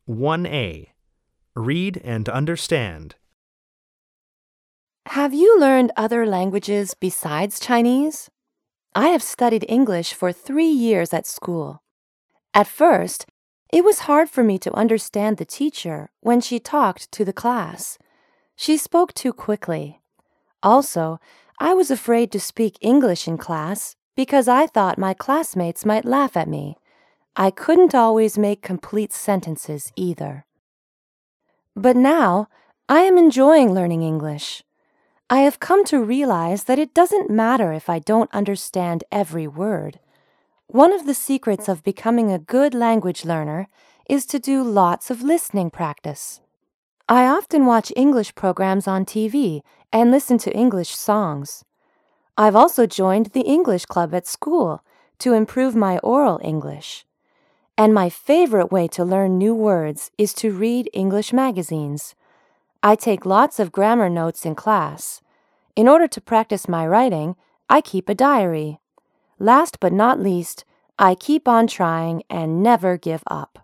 1A. Read and understand. Have you learned other languages besides Chinese? I have studied English for 3 years at school. At first, it was hard for me to understand the teacher when she talked to the class. She spoke too quickly. Also, I was afraid to speak English in class because I thought my classmates might laugh at me. I couldn't always make complete sentences either. But now, I am enjoying learning English. I have come to realize that it doesn't matter if I don't understand every word. One of the secrets of becoming a good language learner is to do lots of listening practice. I often watch English programs on TV and listen to English songs. I've also joined the English club at school to improve my oral English. And my favorite way to learn new words is to read English magazines. I take lots of grammar notes in class. In order to practice my writing, I keep a diary. Last but not least, I keep on trying and never give up.